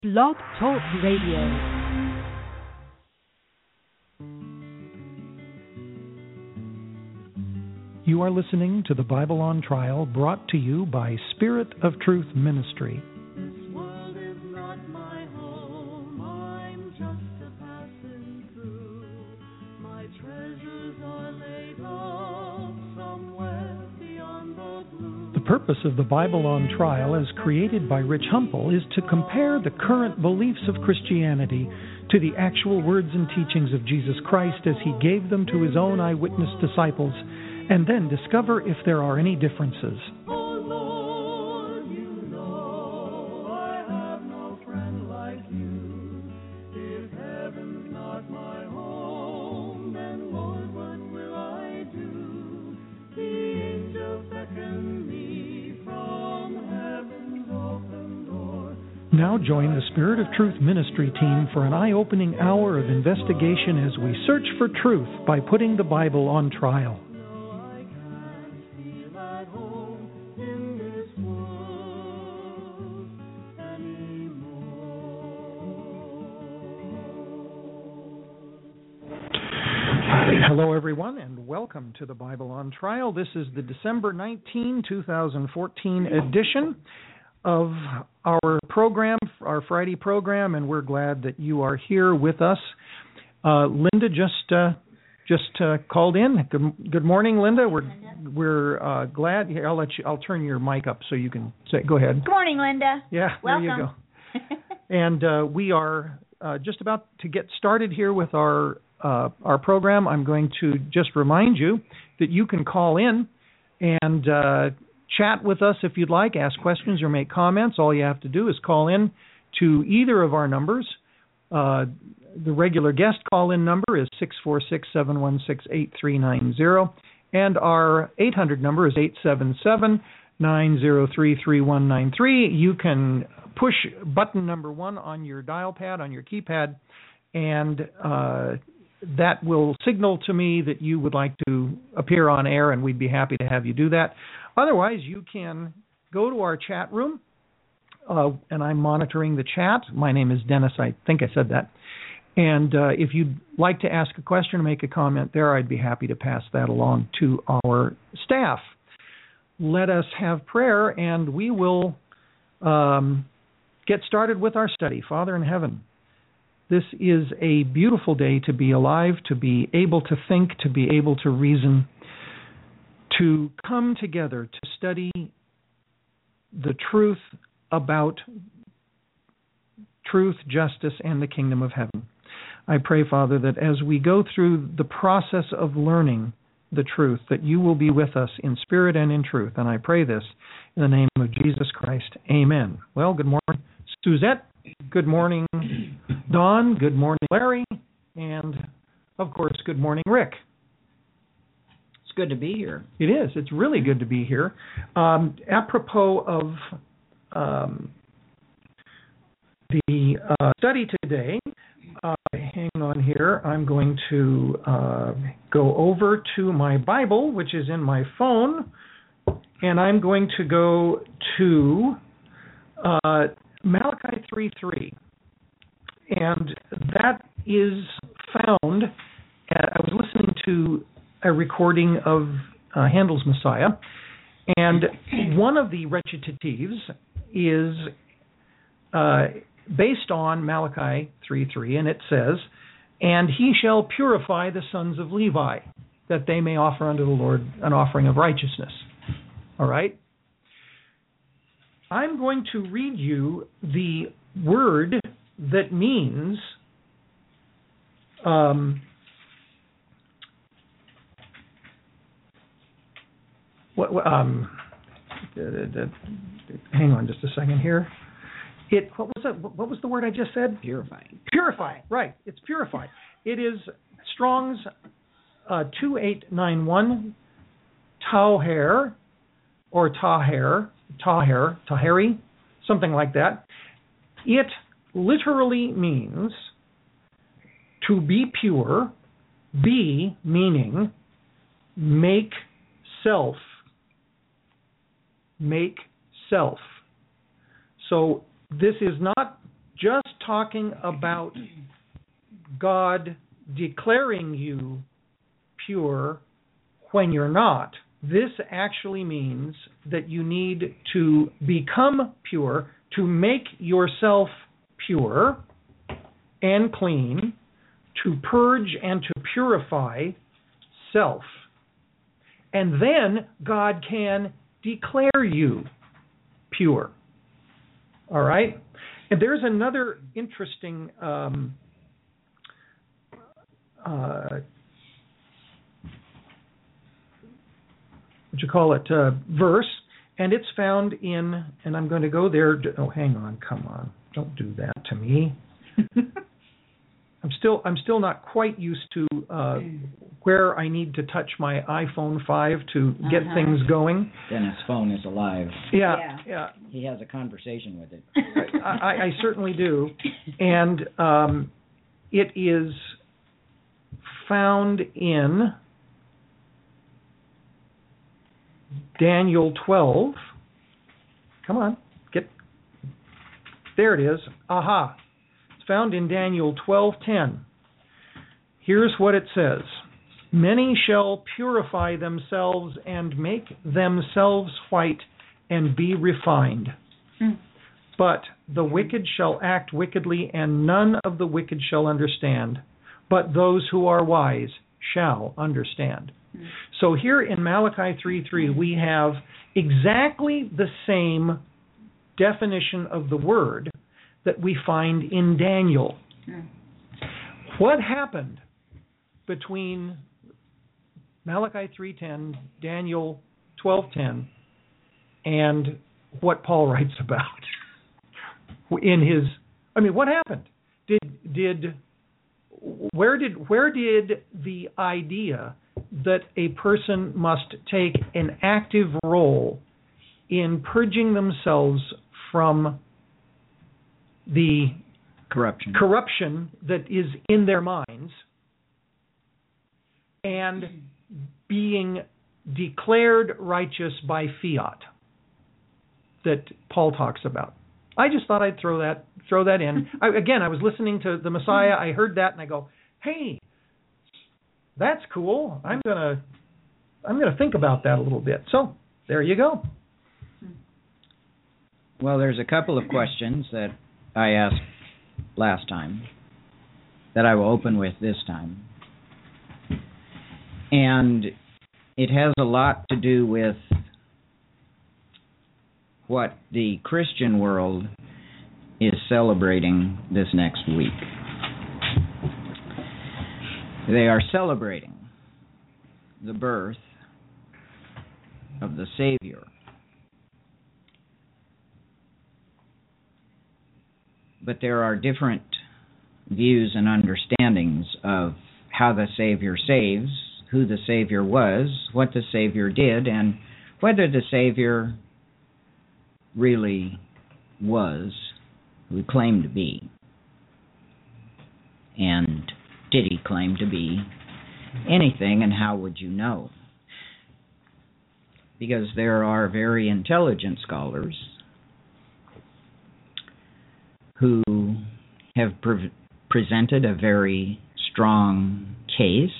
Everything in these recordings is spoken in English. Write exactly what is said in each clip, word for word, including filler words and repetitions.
Blog Talk Radio. You are listening to the Bible on Trial, brought to you by Spirit of Truth Ministry. This world is not my home, I'm just a passing through. My treasures are laid up somewhere beyond the blue. The purpose of the Bible on Trial, as created by Rich Humple, is to compare the current beliefs of Christianity to the actual words and teachings of Jesus Christ as he gave them to his own eyewitness disciples, and then discover if there are any differences. Oh Lord, you know I have no friend like you. If heaven's not my home, then Lord, what will I do? The angels beckon me from heaven's open door. Now join the Spirit of Truth Ministry team for an eye-opening hour of investigation as we search for truth by putting the Bible on trial. Hello, everyone, and welcome to the Bible on Trial. This is the December nineteenth, twenty fourteen edition of our program, our Friday program, and we're glad that you are here with us. Uh, Linda just uh, just uh, called in. Good, good morning, Linda. We're we're uh, glad. Here, I'll let you. I'll turn your mic up so you can say. Go ahead. Good morning, Linda. Yeah, Welcome. There you go. And uh, we are uh, just about to get started here with our. Uh, our program. I'm going to just remind you that you can call in and uh, chat with us if you'd like, ask questions or make comments. All you have to do is call in to either of our numbers. Uh, the regular guest call-in number is six four six, seven one six, eight three nine zero, and our eight hundred number is eight seven seven, nine zero three, three one nine three. You can push button number one on your dial pad, on your keypad, and uh, that will signal to me that you would like to appear on air, and we'd be happy to have you do that. Otherwise, you can go to our chat room, uh, and I'm monitoring the chat. My name is Dennis. I think I said that. And uh, if you'd like to ask a question or make a comment there, I'd be happy to pass that along to our staff. Let us have prayer, and we will um, get started with our study. Father in heaven, this is a beautiful day to be alive, to be able to think, to be able to reason, to come together to study the truth about truth, justice, and the kingdom of heaven. I pray, Father, that as we go through the process of learning the truth, that you will be with us in spirit and in truth. And I pray this in the name of Jesus Christ. Amen. Well, good morning, Suzette. Good morning, Don. Good morning, Larry. And, of course, good morning, Rick. It's good to be here. It is. It's really good to be here. Um, apropos of um, the uh, study today, uh, hang on here. I'm going to uh, go over to my Bible, which is in my phone, and I'm going to go to Uh, Malachi three three, and that is found, at, I was listening to a recording of uh, Handel's Messiah, and one of the recitatives is uh, based on Malachi three three, and it says, "And he shall purify the sons of Levi, that they may offer unto the Lord an offering of righteousness." All right? I'm going to read you the word that means um, what, um, uh, uh, hang on just a second here. It what was that? What was the word I just said? Purifying. Purifying. Right. It's purified. It is Strong's uh, two eight nine one, Tauher, or Taher. Taher, Taheri, something like that. It literally means to be pure, be meaning make self, make self. So this is not just talking about God declaring you pure when you're not. This actually means that you need to become pure, to make yourself pure and clean, to purge and to purify self. And then God can declare you pure. All right? And there's another interesting um, uh, what you call it, uh, verse, and it's found in, and I'm going to go there. To, oh, hang on, come on, don't do that to me. I'm still, I'm still not quite used to uh, where I need to touch my iPhone five to get uh-huh. things going. Then his phone is alive. Yeah, Yeah. yeah. He has a conversation with it. I, I, I certainly do, and um, it is found in Daniel twelve. Come on, get there. It is. Aha! It's found in Daniel twelve ten. Here's what it says: "Many shall purify themselves and make themselves white and be refined. Mm. But the wicked shall act wickedly, and none of the wicked shall understand. But those who are wise shall understand." Mm. So here in Malachi three three, we have exactly the same definition of the word that we find in Daniel. Mm. What happened between Malachi three ten, Daniel twelve ten, and what Paul writes about in his? I mean, what happened? Did did where did where did the idea that a person must take an active role in purging themselves from the corruption corruption that is in their minds and being declared righteous by fiat that Paul talks about? I just thought I'd throw that throw that in. I, again, I was listening to the Messiah. I heard that and I go, "Hey, that's cool. I'm gonna I'm gonna think about that a little bit." So there you go. Well, there's a couple of questions that I asked last time that I will open with this time. And it has a lot to do with what the Christian world is celebrating this next week. They are celebrating the birth of the Savior. But there are different views and understandings of how the Savior saves, who the Savior was, what the Savior did, and whether the Savior really was who he claimed to be. And did he claim to be anything, and how would you know? Because there are very intelligent scholars who have pre- presented a very strong case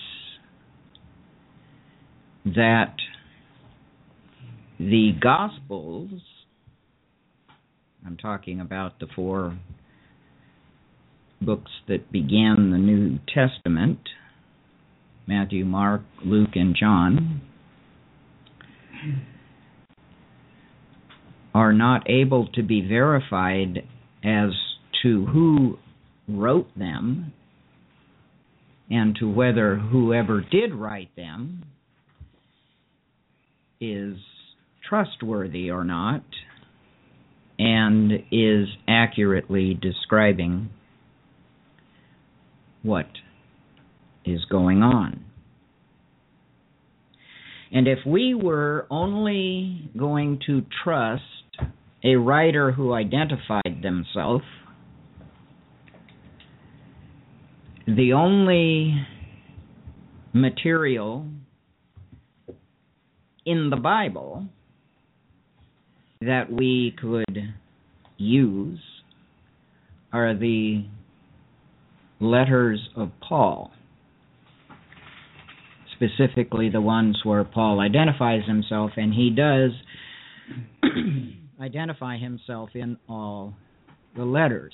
that the Gospels, I'm talking about the four books that began the New Testament, Matthew, Mark, Luke, and John, are not able to be verified as to who wrote them and to whether whoever did write them is trustworthy or not and is accurately describing what is going on. And if we were only going to trust a writer who identified themselves, the only material in the Bible that we could use are the letters of Paul, specifically the ones where Paul identifies himself, and he does identify himself in all the letters.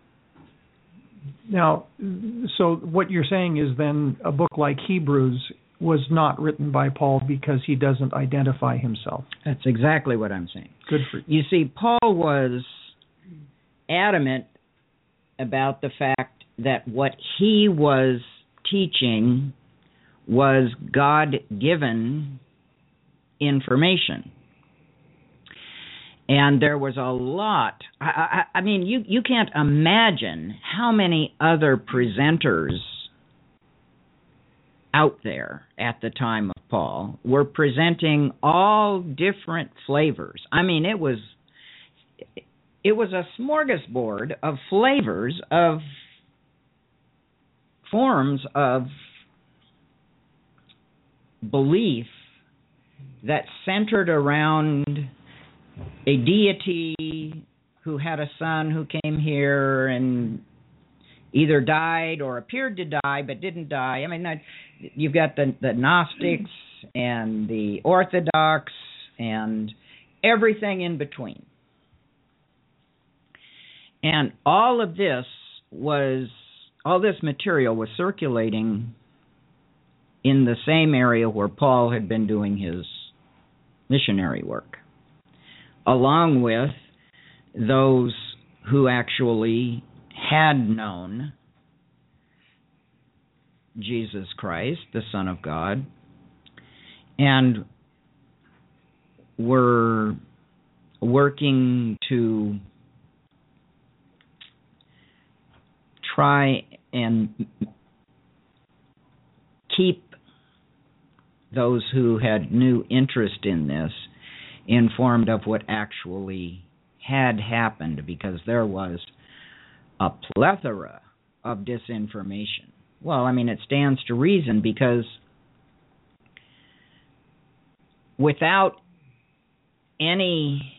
Now, so what you're saying is then a book like Hebrews was not written by Paul because he doesn't identify himself. That's exactly what I'm saying. Good for you. You see, Paul was adamant about the fact that what he was teaching was God-given information. And there was a lot, I, I, I mean, you, you can't imagine how many other presenters out there at the time of Paul were presenting all different flavors. I mean, it was it was a smorgasbord of flavors, of forms of belief that centered around a deity who had a son who came here and either died or appeared to die but didn't die. I mean, you've got the, the Gnostics and the Orthodox and everything in between. And all of this was, all this material was circulating in the same area where Paul had been doing his missionary work, along with those who actually had known Jesus Christ, the Son of God, and were working to try and keep those who had new interest in this informed of what actually had happened, because there was a plethora of disinformation. Well, I mean, it stands to reason, because without any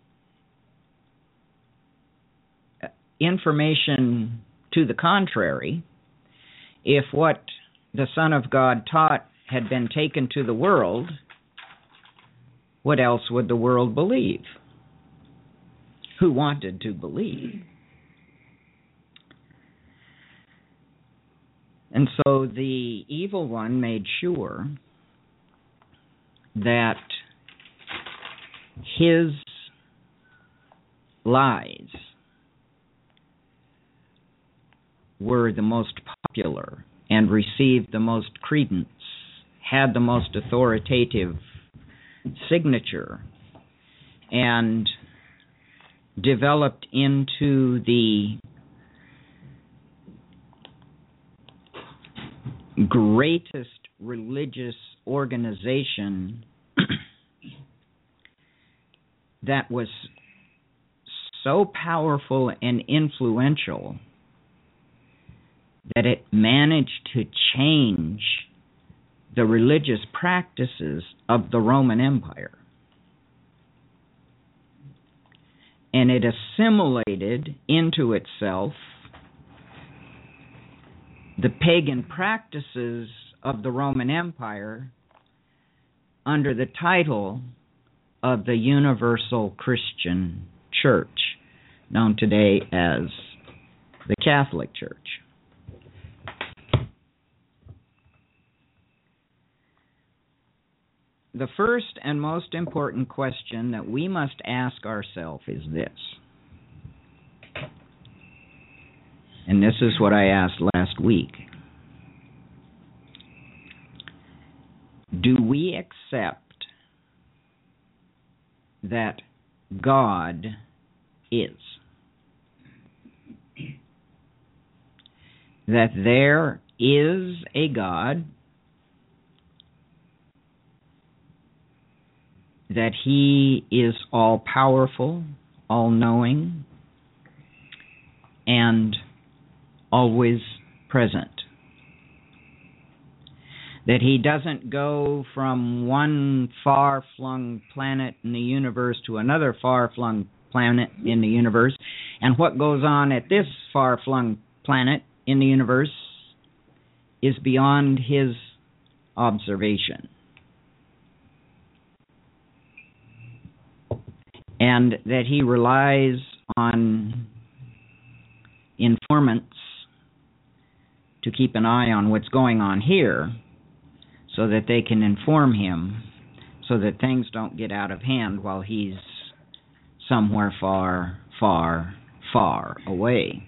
information to the contrary, if what the Son of God taught had been taken to the world, what else would the world believe? Who wanted to believe? And so the evil one made sure that his lies were the most popular and received the most credence, had the most authoritative signature, and developed into the greatest religious organization that was so powerful and influential that it managed to change the religious practices of the Roman Empire. And it assimilated into itself the pagan practices of the Roman Empire under the title of the Universal Christian Church, known today as the Catholic Church. The first and most important question that we must ask ourselves is this. And this is what I asked last week. Do we accept that God is? That there is a God, that He is all-powerful, all-knowing, and always present. That He doesn't go from one far-flung planet in the universe to another far-flung planet in the universe, and what goes on at this far-flung planet in the universe is beyond his observation. And that he relies on informants to keep an eye on what's going on here so that they can inform him so that things don't get out of hand while he's somewhere far, far, far away.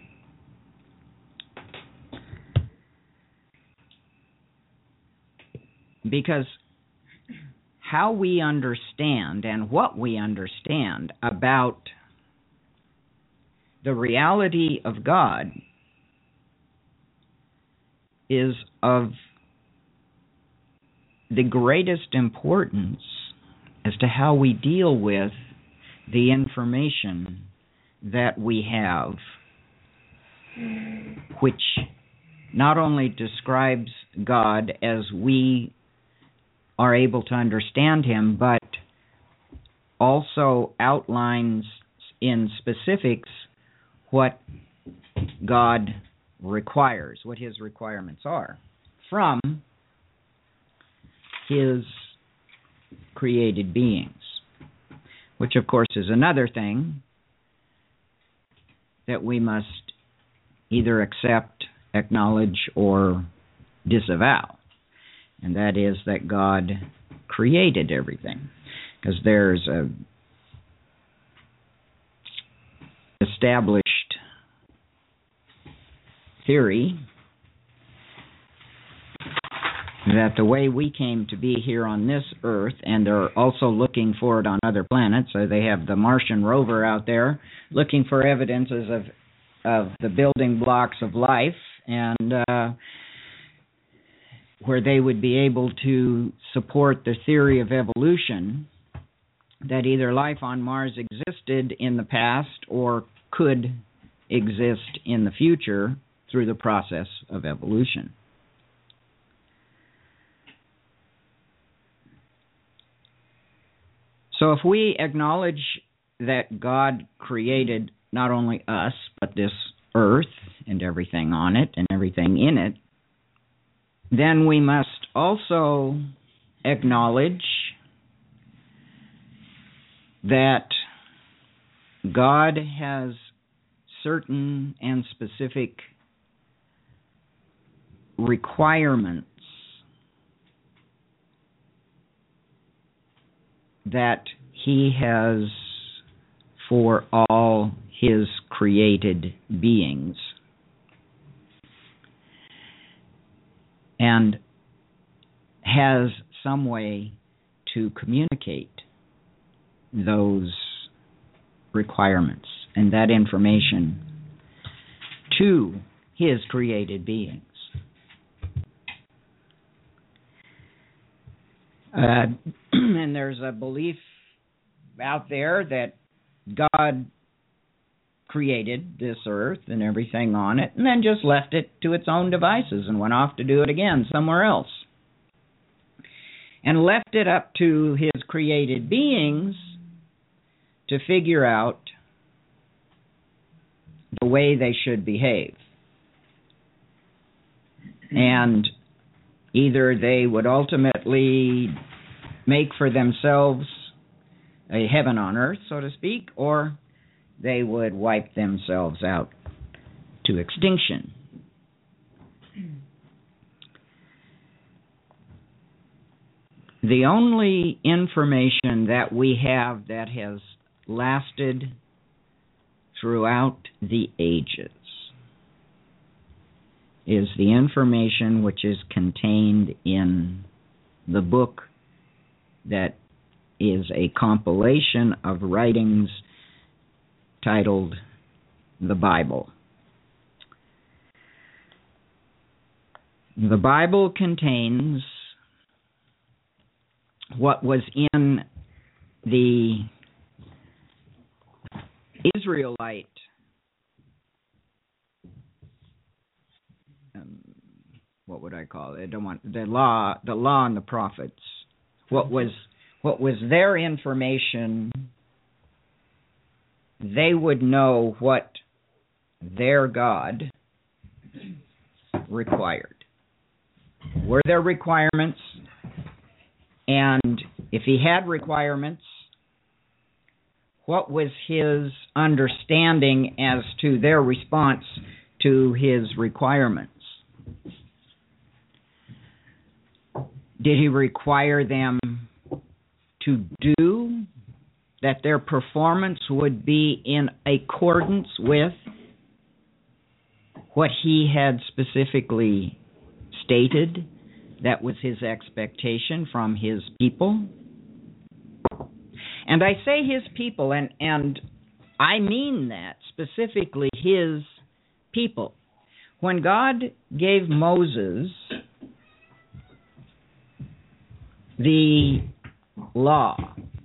Because how we understand and what we understand about the reality of God is of the greatest importance as to how we deal with the information that we have, which not only describes God as we are able to understand him, but also outlines in specifics what God requires, what his requirements are from his created beings, which of course is another thing that we must either accept, acknowledge, or disavow. And that is that God created everything. Because there's a established theory that the way we came to be here on this earth, and they're also looking for it on other planets, so they have the Martian rover out there looking for evidences of of the building blocks of life, and uh, where they would be able to support the theory of evolution, that either life on Mars existed in the past or could exist in the future through the process of evolution. So if we acknowledge that God created not only us, but this earth and everything on it and everything in it, then we must also acknowledge that God has certain and specific requirements that he has for all his created beings. And has some way to communicate those requirements and that information to his created beings. Uh, and there's a belief out there that God created this earth and everything on it, and then just left it to its own devices and went off to do it again somewhere else. And left it up to his created beings to figure out the way they should behave. And either they would ultimately make for themselves a heaven on earth, so to speak, or they would wipe themselves out to extinction. The only information that we have that has lasted throughout the ages is the information which is contained in the book that is a compilation of writings titled the Bible. The Bible contains what was in the Israelite um, what would I call it? I don't want the law, the law and the prophets. What was what was their information they would know what their God required. Were there requirements? And if he had requirements, what was his understanding as to their response to his requirements? Did he require them to do, that their performance would be in accordance with what he had specifically stated that was his expectation from his people? And I say his people, and, and I mean that, specifically his people. When God gave Moses the law,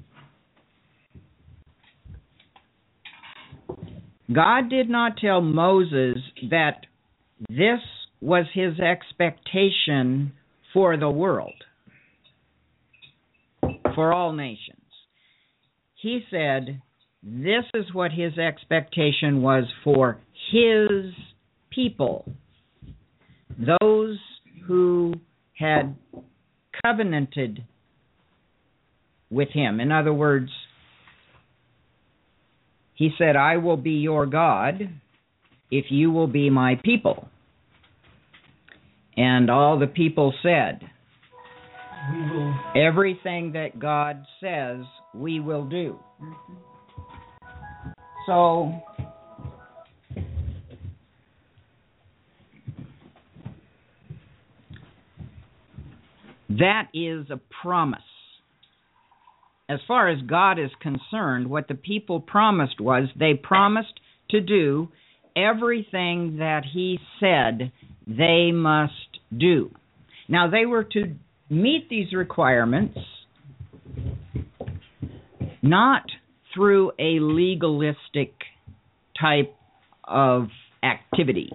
God did not tell Moses that this was his expectation for the world, for all nations. He said this is what his expectation was for his people, those who had covenanted with him. In other words, he said, I will be your God if you will be my people. And all the people said, we will. Everything that God says, we will do. Mm-hmm. So, that is a promise. As far as God is concerned, what the people promised was they promised to do everything that he said they must do. Now, they were to meet these requirements not through a legalistic type of activity.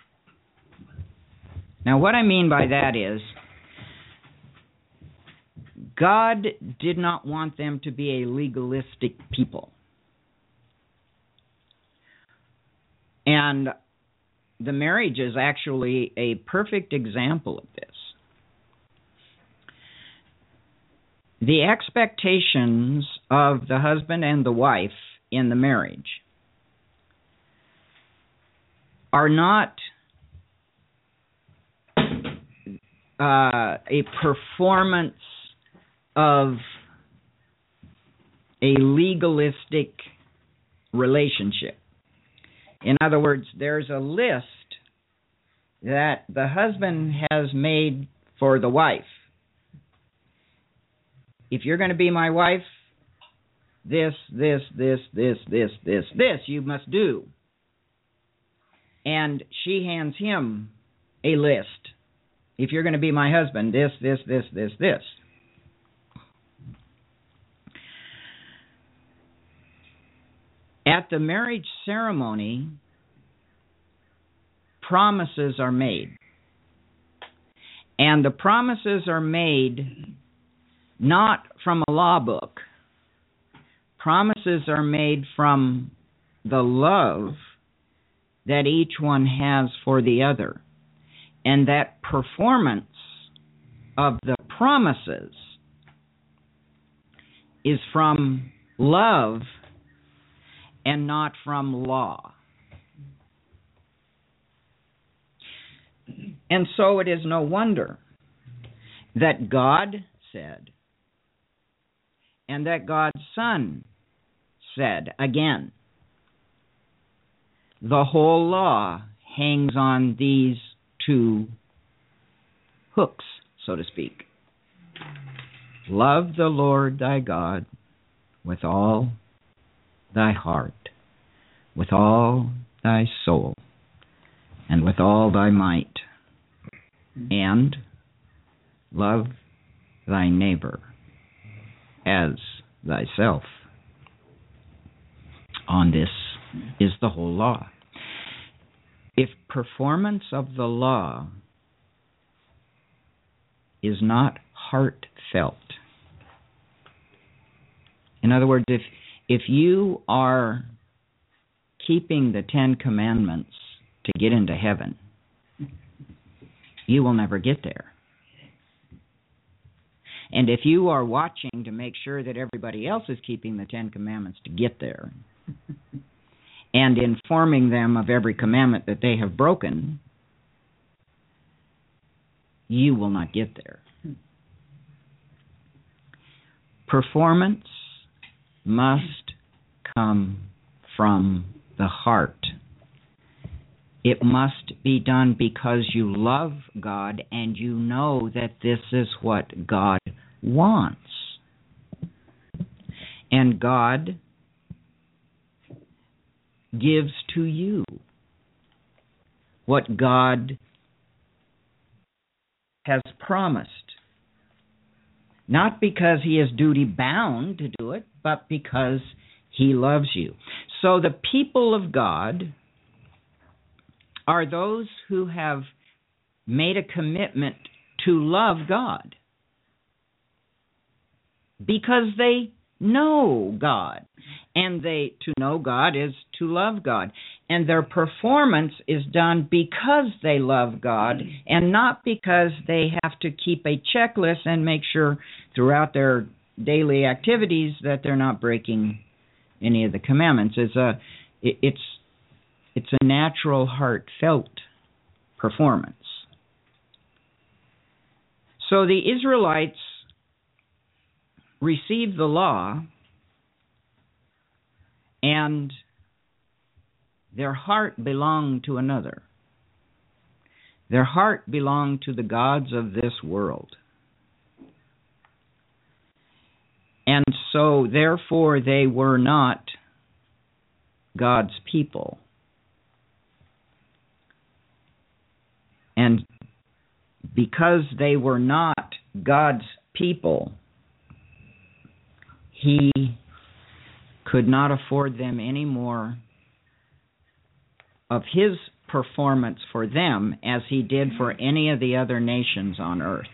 Now, what I mean by that is, God did not want them to be a legalistic people. And the marriage is actually a perfect example of this. The expectations of the husband and the wife in the marriage are not uh, a performance of a legalistic relationship. In other words, there's a list that the husband has made for the wife. If you're going to be my wife, this, this, this, this, this, this, this you must do. And she hands him a list. If you're going to be my husband, this, this, this, this, this. At the marriage ceremony, promises are made. And the promises are made not from a law book. Promises are made from the love that each one has for the other. And that performance of the promises is from love and not from law. And so it is no wonder that God said, and that God's Son said again, the whole law hangs on these two hooks, so to speak. Love the Lord thy God with all thy heart, with all thy soul, and with all thy might, and love thy neighbor as thyself. On this is the whole law. If performance of the law is not heartfelt, in other words, if if you are keeping the Ten Commandments to get into heaven, you will never get there. And if you are watching to make sure that everybody else is keeping the Ten Commandments to get there, and informing them of every commandment that they have broken, you will not get there. Performance must come from the heart. It must be done because you love God and you know that this is what God wants. And God gives to you what God has promised. Not because he is duty bound to do it, but because he loves you. So the people of God are those who have made a commitment to love God because they know God. And they to know God is to love God. And their performance is done because they love God and not because they have to keep a checklist and make sure throughout their daily activities that they're not breaking any of the commandments. It's a, it, it's, it's a natural, heartfelt performance. So the Israelites received the law, and their heart belonged to another. Their heart belonged to the gods of this world. And so, therefore, they were not God's people. And because they were not God's people, he could not afford them any more of his performance for them as he did for any of the other nations on earth.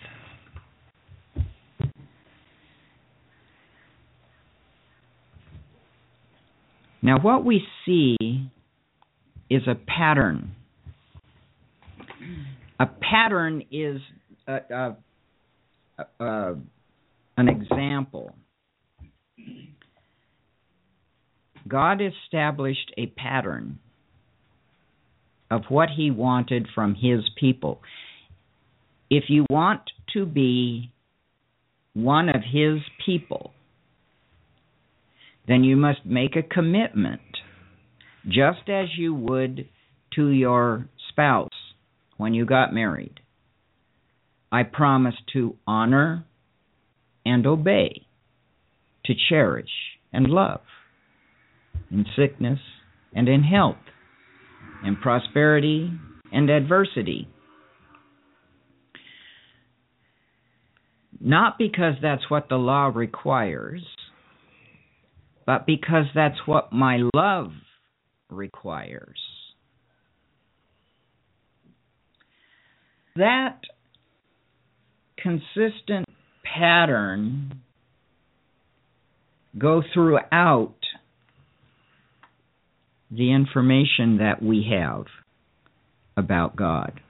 Now, what we see is a pattern. A pattern is a, a, a, an example. God established a pattern of what he wanted from his people. If you want to be one of his people, then you must make a commitment, just as you would to your spouse when you got married. I promise to honor and obey, to cherish and love, in sickness and in health, in prosperity and adversity. Not because that's what the law requires, but because that's what my love requires. That consistent pattern go throughout the information that we have about God.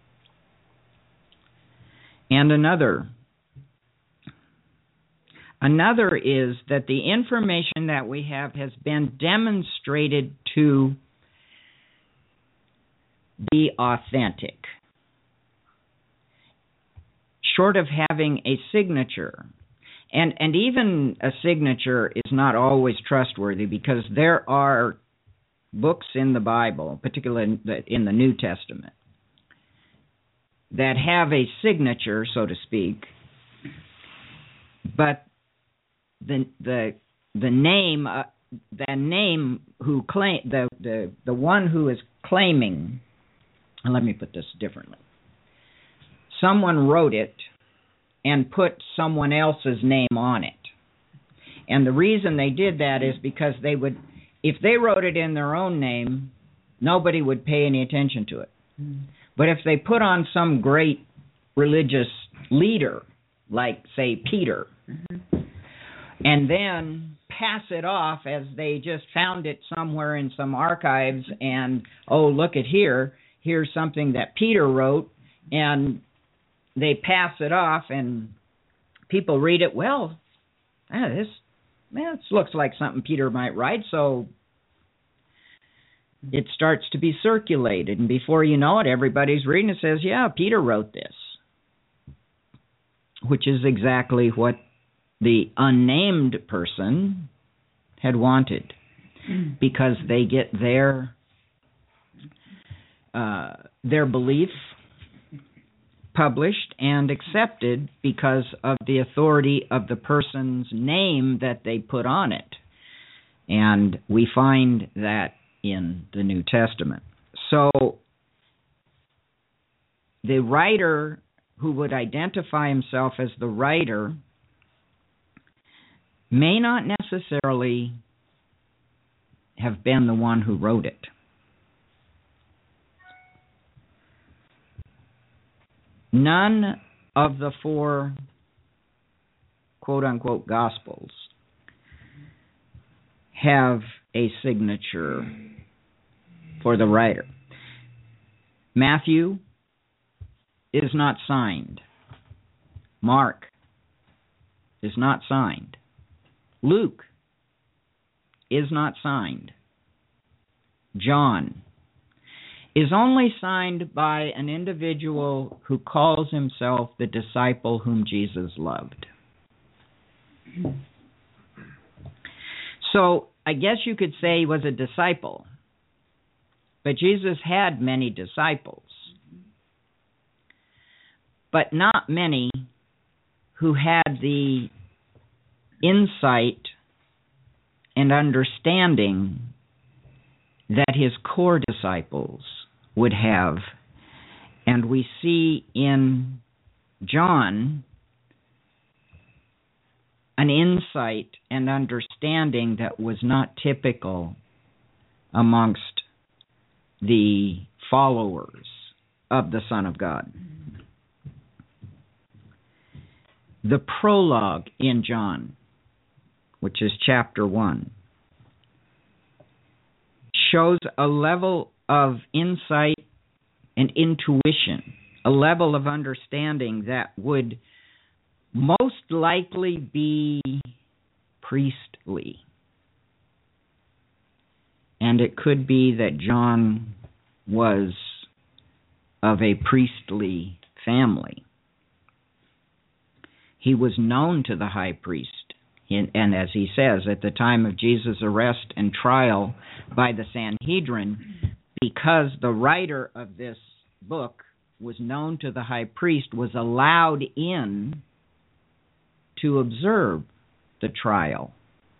And another Another is that the information that we have has been demonstrated to be authentic. Short of having a signature, and, and even a signature is not always trustworthy because there are books in the Bible, particularly in the, in the New Testament, that have a signature, so to speak, but the the the name uh, the name who claim the, the the one who is claiming, and let me put this differently. Someone wrote it and put someone else's name on it. And the reason they did that is because they would, if they wrote it in their own name, nobody would pay any attention to it. Mm. But if they put on some great religious leader, like, say, Peter, mm-hmm. and then pass it off as they just found it somewhere in some archives and, oh, look at here, here's something that Peter wrote, and they pass it off and people read it, well, ah, this, man, this looks like something Peter might write, so it starts to be circulated, and before you know it, everybody's reading it, says, yeah, Peter wrote this, which is exactly what the unnamed person had wanted, because they get their uh, their belief published and accepted because of the authority of the person's name that they put on it. And we find that in the New Testament. So the writer who would identify himself as the writer may not necessarily have been the one who wrote it. None of the four quote-unquote Gospels have a signature for the writer. Matthew is not signed. Mark is not signed. Luke is not signed. John is only signed by an individual who calls himself the disciple whom Jesus loved. So I guess you could say he was a disciple, but Jesus had many disciples, but not many who had the insight and understanding that his core disciples would have. And we see in John an insight and understanding that was not typical amongst the followers of the Son of God. The prologue in John, which is chapter one, shows a level of insight and intuition, a level of understanding that would most likely be priestly. And it could be that John was of a priestly family. He was known to the high priest. And as he says, at the time of Jesus' arrest and trial by the Sanhedrin, because the writer of this book was known to the high priest, was allowed in to observe the trial.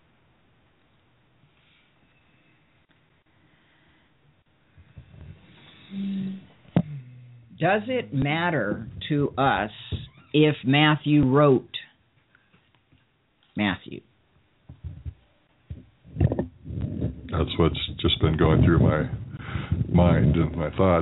Does it matter to us if Matthew wrote Matthew? That's what's just been going through my mind and my thoughts.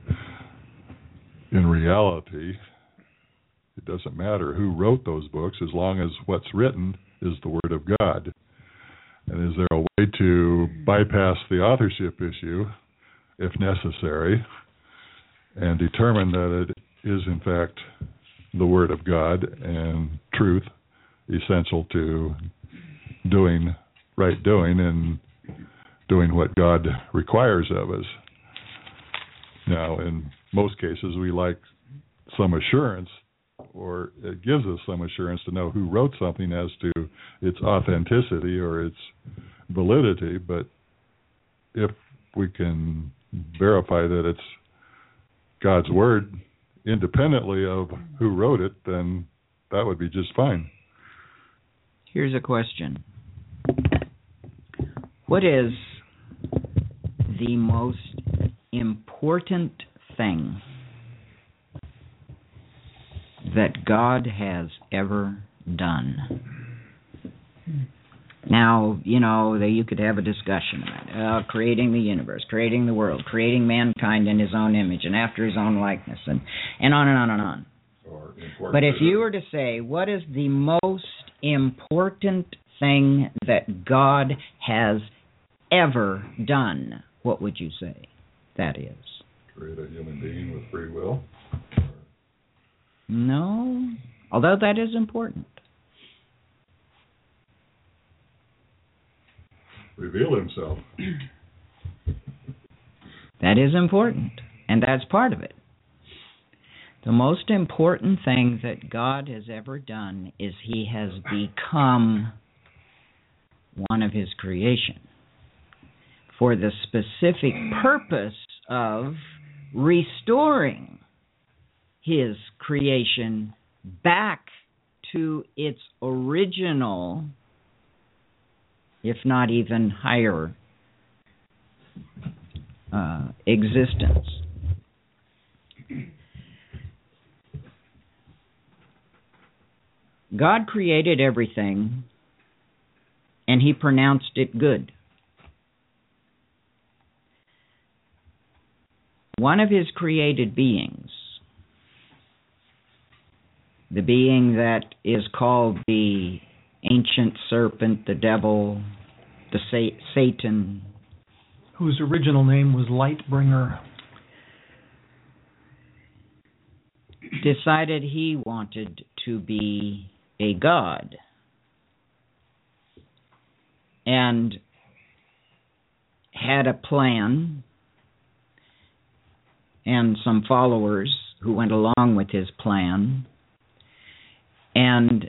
In reality, it doesn't matter who wrote those books as long as what's written is the Word of God. And is there a way to bypass the authorship issue, if necessary, and determine that it is in fact the Word of God and truth essential to doing right doing and doing what God requires of us? Now, in most cases, we like some assurance, or it gives us some assurance to know who wrote something as to its authenticity or its validity, but if we can verify that it's God's Word independently of who wrote it, then that would be just fine. Here's a question. What is the most important thing that God has ever done? Now, you know, you could have a discussion about it. Uh, creating the universe, creating the world, creating mankind in his own image and after his own likeness, and, and on and on and on. But if you were to say, what is the most important thing that God has ever done, what would you say that is? Create a human being with free will? No, although that is important. Reveal himself. That is important, and that's part of it. The most important thing that God has ever done is He has become one of His creation for the specific purpose of restoring His creation back to its original, if not even higher, uh, existence. God created everything, and He pronounced it good. One of His created beings, the being that is called the ancient serpent, the devil, the sa- Satan, whose original name was Lightbringer, decided he wanted to be a god. And had a plan and some followers who went along with his plan. And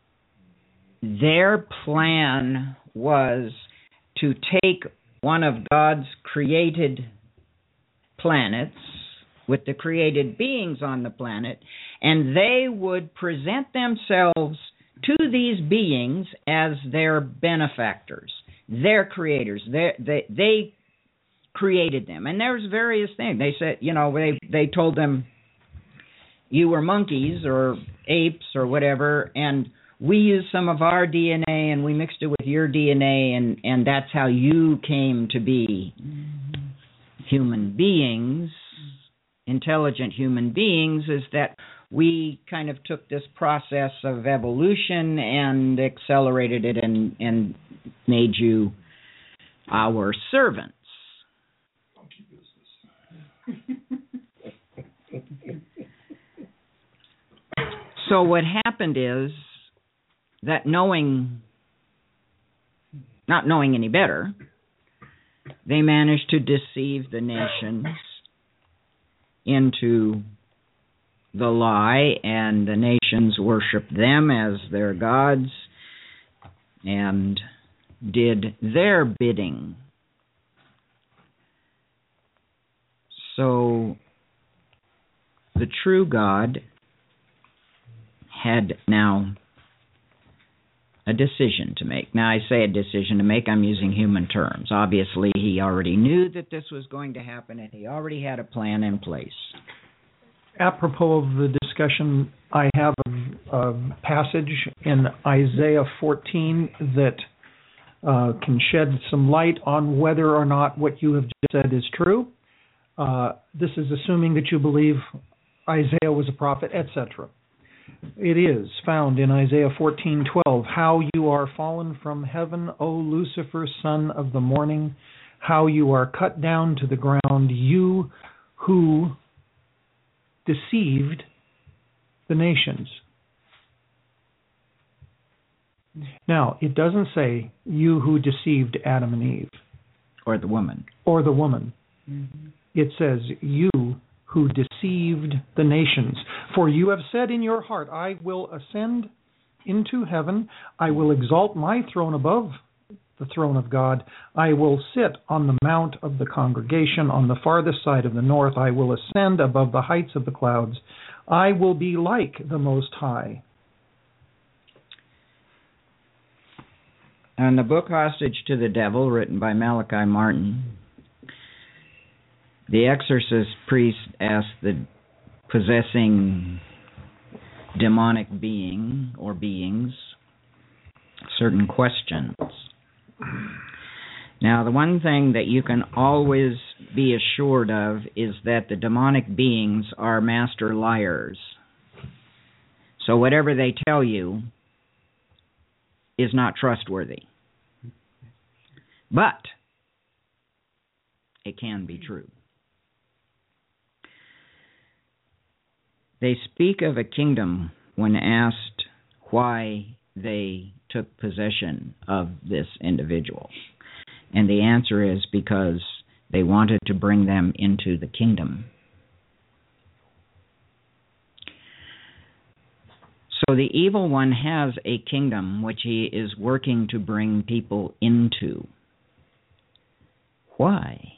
their plan was to take one of God's created planets with the created beings on the planet, and they would present themselves to these beings as their benefactors, their creators. They they, they created them, and there's various things. They said, you know, they they told them, you were monkeys or apes or whatever, and we used some of our D N A and we mixed it with your D N A, and, and that's how you came to be human beings, intelligent human beings, is that we kind of took this process of evolution and accelerated it and, and made you our servants. So what happened is that knowing, not knowing any better, they managed to deceive the nations into the lie, and the nations worshiped them as their gods and did their bidding. So the true God had now a decision to make. Now, I say a decision to make, I'm using human terms. Obviously, he already knew that this was going to happen, and he already had a plan in place. Apropos of the discussion, I have a, a passage in Isaiah fourteen that uh, can shed some light on whether or not what you have just said is true. Uh, this is assuming that you believe Isaiah was a prophet, et cetera. It is found in Isaiah fourteen twelve, how you are fallen from heaven, O Lucifer, son of the morning, how you are cut down to the ground, you who deceived the nations. Now, it doesn't say you who deceived Adam and Eve. Or the woman. Or the woman. Mm-hmm. It says you who deceived the nations. For you have said in your heart, I will ascend into heaven. I will exalt my throne above the throne of God. I will sit on the mount of the congregation on the farthest side of the north. I will ascend above the heights of the clouds. I will be like the Most High. And the book Hostage to the Devil, written by Malachi Martin, the exorcist priest asked the possessing demonic being or beings certain questions. Now, the one thing that you can always be assured of is that the demonic beings are master liars. So whatever they tell you is not trustworthy. But it can be true. They speak of a kingdom when asked why they took possession of this individual. And the answer is because they wanted to bring them into the kingdom. So the evil one has a kingdom which he is working to bring people into. Why?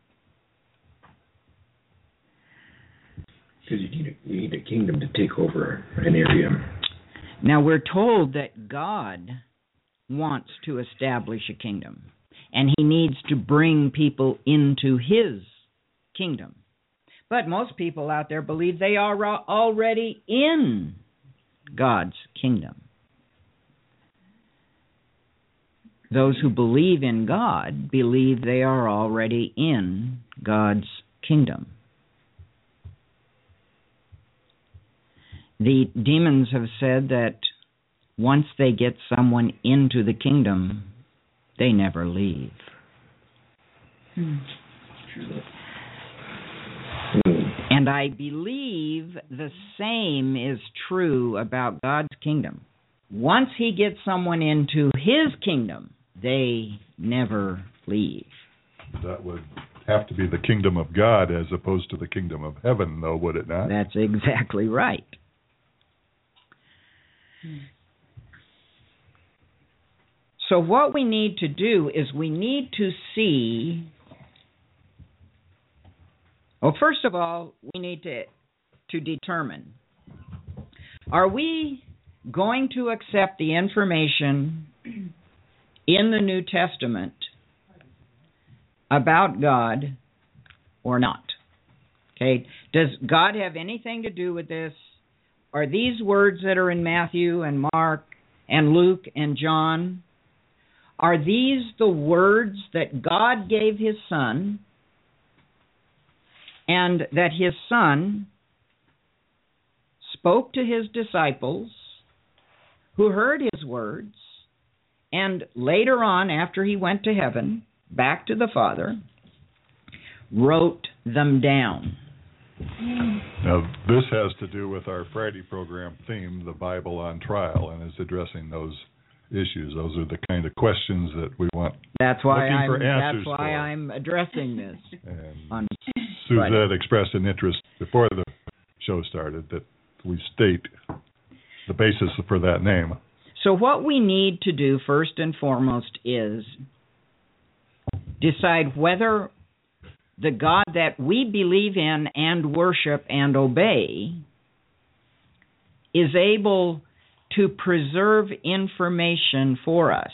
Because you need, a, you need a kingdom to take over an area. Now we're told that God wants to establish a kingdom, and he needs to bring people into his kingdom. But most people out there believe they are already in God's kingdom. Those who believe in God believe they are already in God's kingdom. The demons have said that once they get someone into the kingdom, they never leave. Hmm. And I believe the same is true about God's kingdom. Once he gets someone into his kingdom, they never leave. That would have to be the kingdom of God as opposed to the kingdom of heaven, though, would it not? That's exactly right. So what we need to do is we need to see, well, first of all, we need to, to determine, are we going to accept the information in the New Testament about God or not? Okay, does God have anything to do with this? Are these words that are in Matthew and Mark and Luke and John, are these the words that God gave his Son, and that his Son spoke to his disciples who heard his words, and later on, after he went to heaven, back to the Father, wrote them down? Now, this has to do with our Friday program theme, the Bible on Trial, and is addressing those issues. Those are the kind of questions that we want. That's why looking I'm. for answers That's why for. I'm addressing this. And on Suzette Friday. expressed an interest before the show started that we state the basis for that name. So what we need to do first and foremost is decide whether the God that we believe in and worship and obey is able to preserve information for us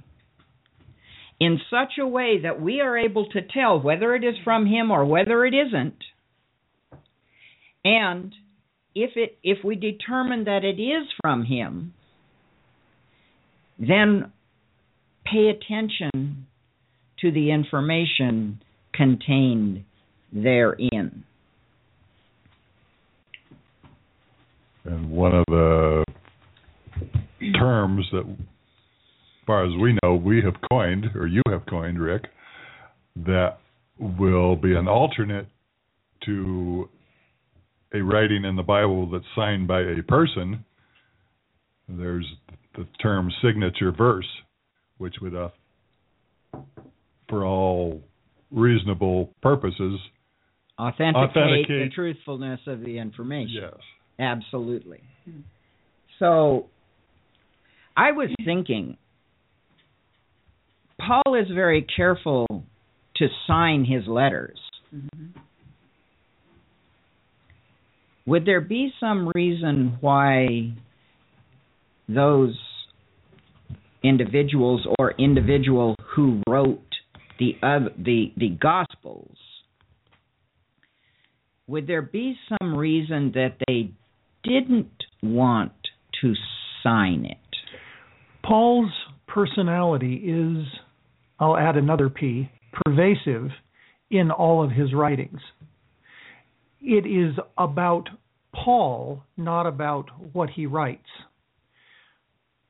in such a way that we are able to tell whether it is from him or whether it isn't. And if it if we determine that it is from him, then pay attention to the information contained therein. And one of the terms that, as far as we know, we have coined, or you have coined, Rick, that will be an alternate to a writing in the Bible that's signed by a person. There's the term signature verse, which would, uh, for all reasonable purposes, Authenticate, authenticate the truthfulness of the information. Yes. Absolutely. So, I was thinking, Paul is very careful to sign his letters. Mm-hmm. Would there be some reason why those individuals or individual who wrote the uh, the the Gospels, would there be some reason that they didn't want to sign it? Paul's personality is, I'll add another P, pervasive in all of his writings. It is about Paul, not about what he writes.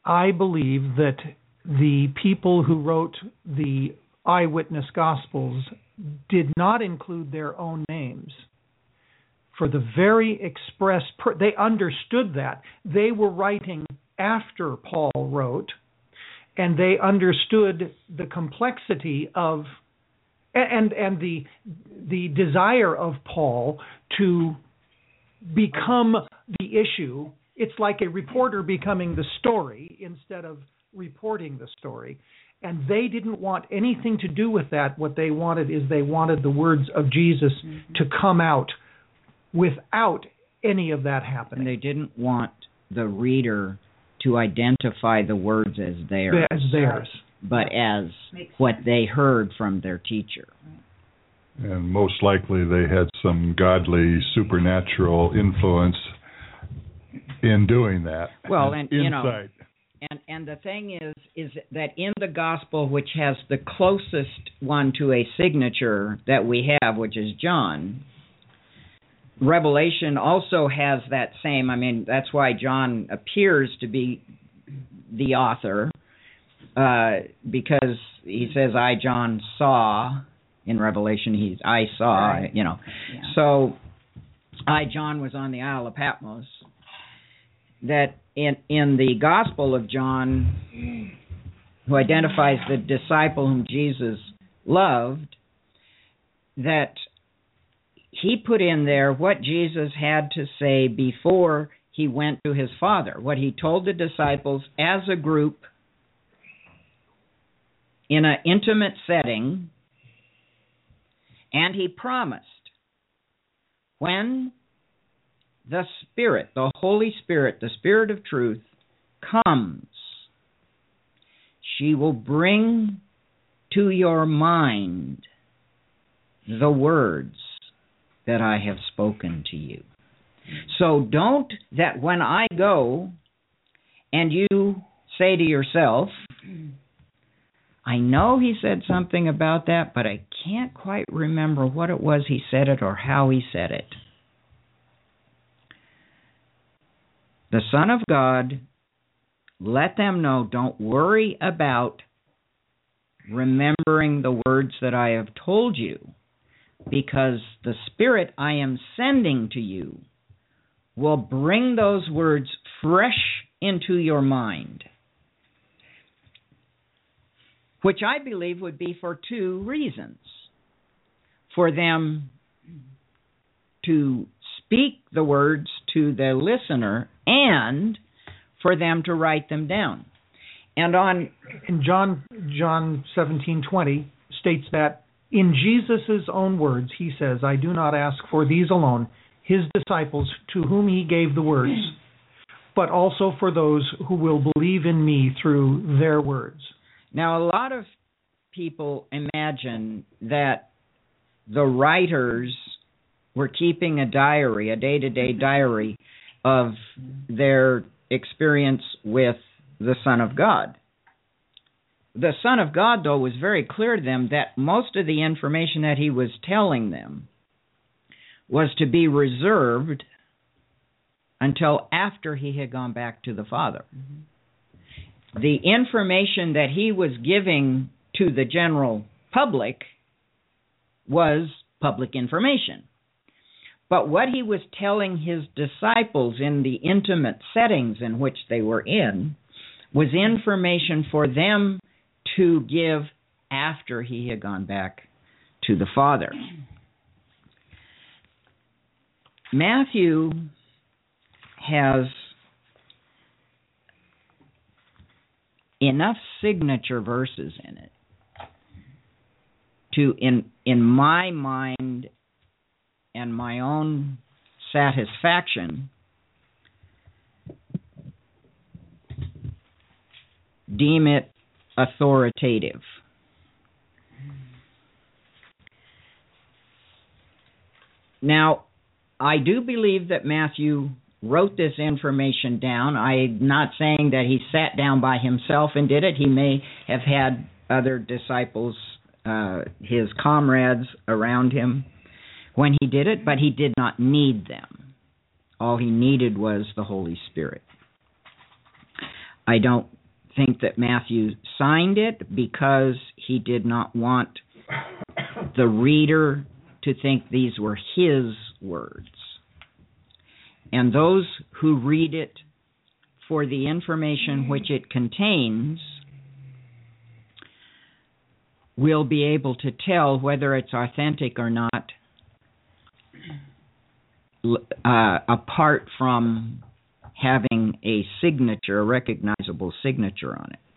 I believe that the people who wrote the eyewitness Gospels did not include their own names for the very express, per- they understood that. They were writing after Paul wrote, and they understood the complexity of, and and the the desire of Paul to become the issue. It's like a reporter becoming the story instead of reporting the story. And they didn't want anything to do with that. What they wanted is they wanted the words of Jesus mm-hmm. to come out without any of that happening. And they didn't want the reader to identify the words as theirs. As theirs. But as what they heard from their teacher. And most likely they had some godly, supernatural influence in doing that. Well, and, and you know, and and the thing is, is that in the gospel, which has the closest one to a signature that we have, which is John, Revelation also has that same. I mean, that's why John appears to be the author, uh, because he says, "I, John, saw." In Revelation, he's I saw. Right. You know, yeah. So I, John, was on the Isle of Patmos. That in in the Gospel of John, who identifies the disciple whom Jesus loved, that he put in there what Jesus had to say before he went to his Father, what he told the disciples as a group in an intimate setting, and he promised when the Spirit, the Holy Spirit, the Spirit of truth, comes, she will bring to your mind the words that I have spoken to you. So don't, that when I go and you say to yourself, I know he said something about that, but I can't quite remember what it was he said it or how he said it. The Son of God, let them know, don't worry about remembering the words that I have told you, because the Spirit I am sending to you will bring those words fresh into your mind, which I believe would be for two reasons. For them to speak the words to the listener and for them to write them down. And on in John John seventeen twenty states that in Jesus' own words, he says, I do not ask for these alone, his disciples to whom he gave the words, but also for those who will believe in me through their words. Now, a lot of people imagine that the writers were keeping a diary, a day-to-day diary of their experience with the Son of God. The Son of God, though, was very clear to them that most of the information that he was telling them was to be reserved until after he had gone back to the Father. Mm-hmm. The information that he was giving to the general public was public information. But what he was telling his disciples in the intimate settings in which they were in was information for them to give after he had gone back to the Father. Matthew has enough signature verses in it to, in in my mind and my own satisfaction, deem it authoritative. Now, I do believe that Matthew wrote this information down. I'm not saying that he sat down by himself and did it. He may have had other disciples, uh, his comrades around him when he did it, but he did not need them. All he needed was the Holy Spirit. I don't think that Matthew signed it because he did not want the reader to think these were his words. And those who read it for the information which it contains will be able to tell whether it's authentic or not, uh, apart from having a signature, a recognizable signature on it.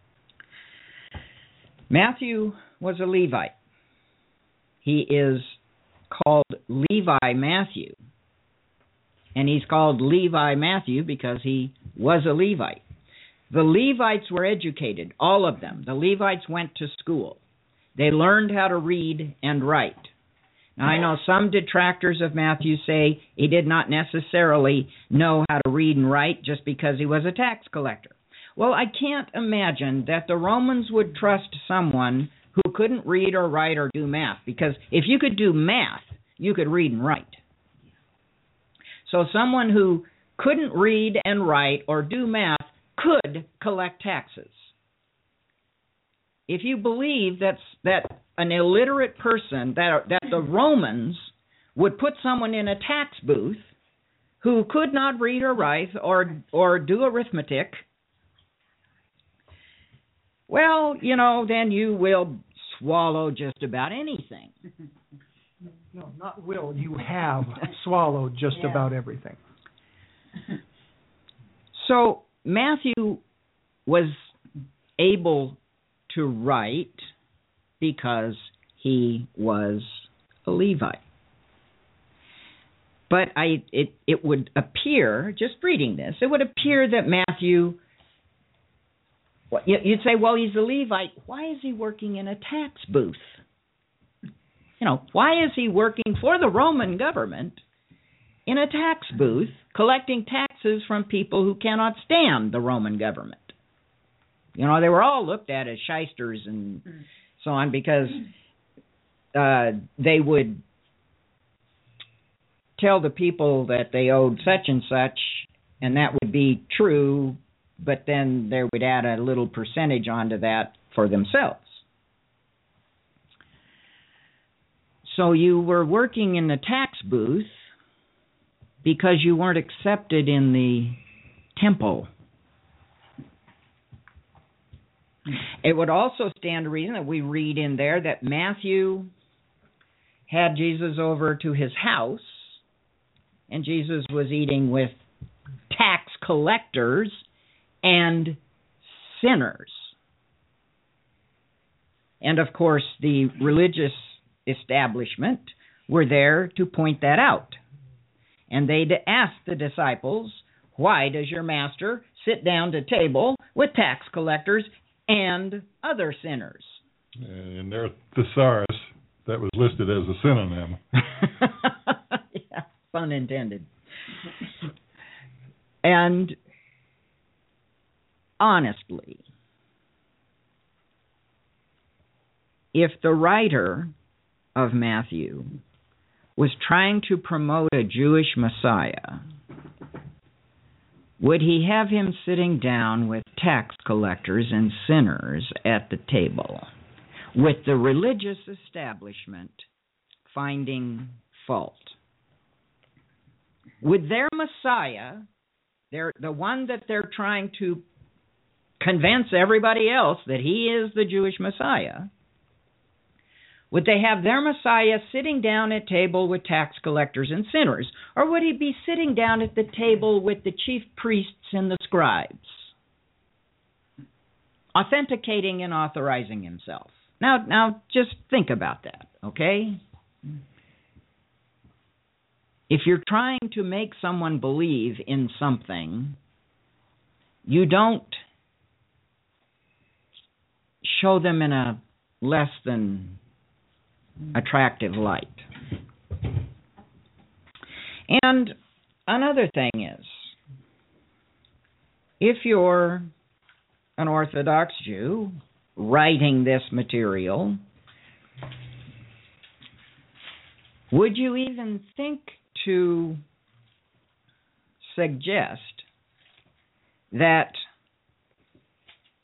Matthew was a Levite. He is called Levi Matthew. And he's called Levi Matthew because he was a Levite. The Levites were educated, all of them. The Levites went to school. They learned how to read and write. Now, I know some detractors of Matthew say he did not necessarily know how to read and write just because he was a tax collector. Well, I can't imagine that the Romans would trust someone who couldn't read or write or do math, because if you could do math, you could read and write. So someone who couldn't read and write or do math could collect taxes. If you believe that's, that an illiterate person, that, that the Romans would put someone in a tax booth who could not read or write or, or do arithmetic, well, you know, then you will swallow just about anything. No, not will. You have swallowed just yeah. about everything. So Matthew was able to write because he was a Levite. But I, it, it would appear, just reading this, it would appear that Matthew, you'd say, well, he's a Levite. Why is he working in a tax booth? You know, why is he working for the Roman government in a tax booth collecting taxes from people who cannot stand the Roman government? You know, they were all looked at as shysters and so on because uh, they would tell the people that they owed such and such, and that would be true, but then they would add a little percentage onto that for themselves. So you were working in the tax booth because you weren't accepted in the temple. It would also stand to reason that we read in there that Matthew had Jesus over to his house, and Jesus was eating with tax collectors and sinners. And of course, the religious establishment were there to point that out. And they'd ask the disciples, why does your master sit down to table with tax collectors and other sinners? In their thesaurus, that was listed as a synonym. Yeah, pun intended. And honestly, if the writer of Matthew was trying to promote a Jewish Messiah, would he have him sitting down with tax collectors and sinners at the table, with the religious establishment finding fault? Would their Messiah, their, the one that they're trying to convince everybody else that he is the Jewish Messiah, would they have their Messiah sitting down at table with tax collectors and sinners? Or would he be sitting down at the table with the chief priests and the scribes, authenticating and authorizing himself? Now, now, just think about that, okay? If you're trying to make someone believe in something, you don't show them in a less than attractive light. And another thing is, if you're an Orthodox Jew writing this material, would you even think to suggest that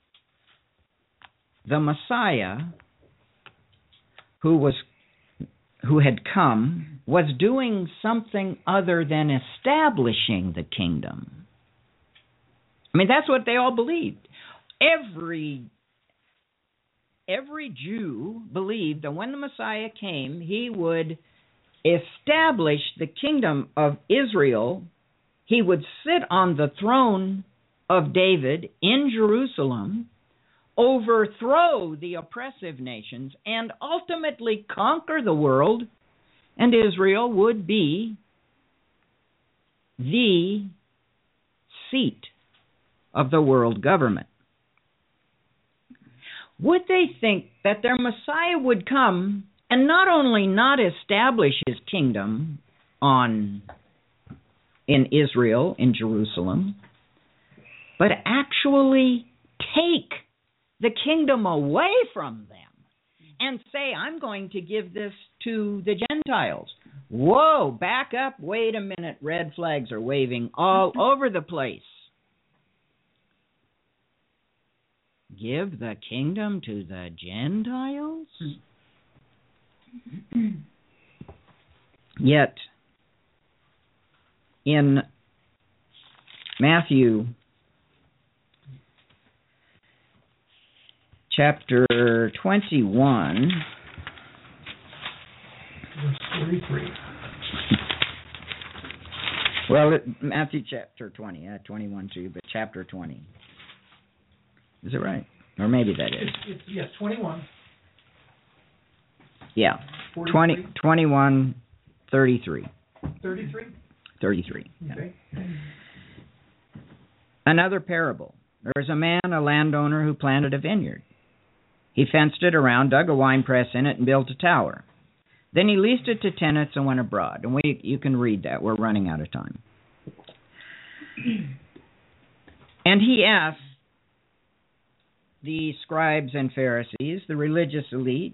the Messiah who was who had come was doing something other than establishing the kingdom. I mean, that's what they all believed. Every every Jew believed that when the Messiah came, he would establish the kingdom of Israel. He would sit on the throne of David in Jerusalem, overthrow the oppressive nations, and ultimately conquer the world, and Israel would be the seat of the world government. Would they think that their Messiah would come and not only not establish his kingdom on in Israel, in Jerusalem, but actually take the kingdom away from them and say, I'm going to give this to the Gentiles? Whoa, back up, wait a minute, red flags are waving all over the place. Give the kingdom to the Gentiles? Yet, in Matthew chapter twenty-one, verse forty-three. Well, it, Matthew chapter twenty, uh, twenty-one too, but chapter twenty. Is it right? Or maybe that is. It's, it's, yes, twenty-one. Yeah, twenty, twenty-one, thirty-three. thirty-three? thirty-three. Okay. Yeah. Another parable. There was a man, a landowner, who planted a vineyard. He fenced it around, dug a wine press in it, and built a tower. Then he leased it to tenants and went abroad. And we, you can read that. We're running out of time. And he asked the scribes and Pharisees, the religious elite,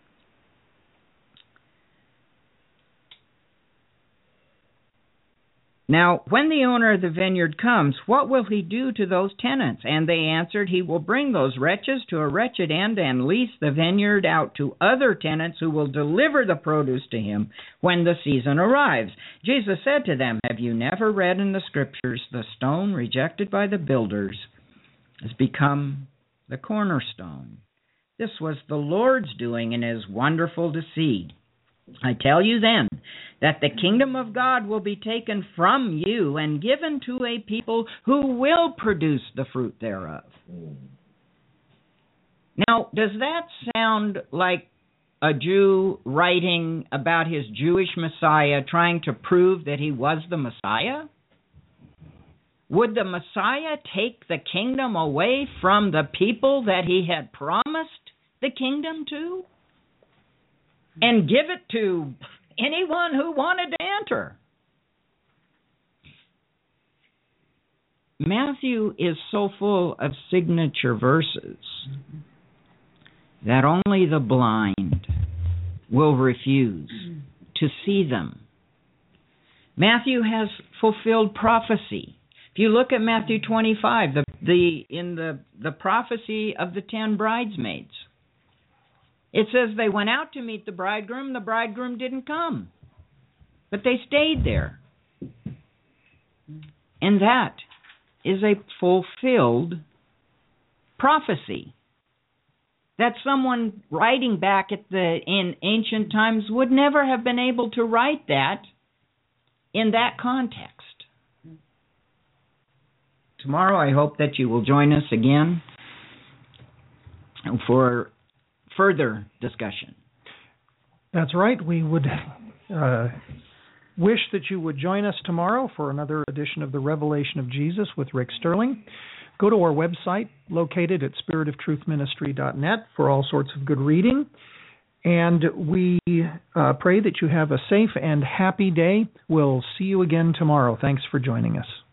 now, when the owner of the vineyard comes, what will he do to those tenants? And they answered, he will bring those wretches to a wretched end and lease the vineyard out to other tenants who will deliver the produce to him when the season arrives. Jesus said to them, have you never read in the Scriptures, the stone rejected by the builders has become the cornerstone? This was the Lord's doing and is wonderful to see. I tell you then that the kingdom of God will be taken from you and given to a people who will produce the fruit thereof. Now, does that sound like a Jew writing about his Jewish Messiah, trying to prove that he was the Messiah? Would the Messiah take the kingdom away from the people that he had promised the kingdom to and give it to anyone who wanted to enter? Matthew is so full of signature verses that only the blind will refuse to see them. Matthew has fulfilled prophecy. If you look at Matthew twenty-five, the, the in the, the prophecy of the ten bridesmaids, it says they went out to meet the bridegroom. The bridegroom didn't come, but they stayed there. And that is a fulfilled prophecy that someone writing back at the in ancient times would never have been able to write that in that context. Tomorrow, I hope that you will join us again for further discussion. That's right. We would uh, wish that you would join us tomorrow for another edition of the Revelation of Jesus with Rick Sterling. Go to our website located at spirit of truth ministry dot net for all sorts of good reading. And we uh, pray that you have a safe and happy day. We'll see you again tomorrow. Thanks for joining us.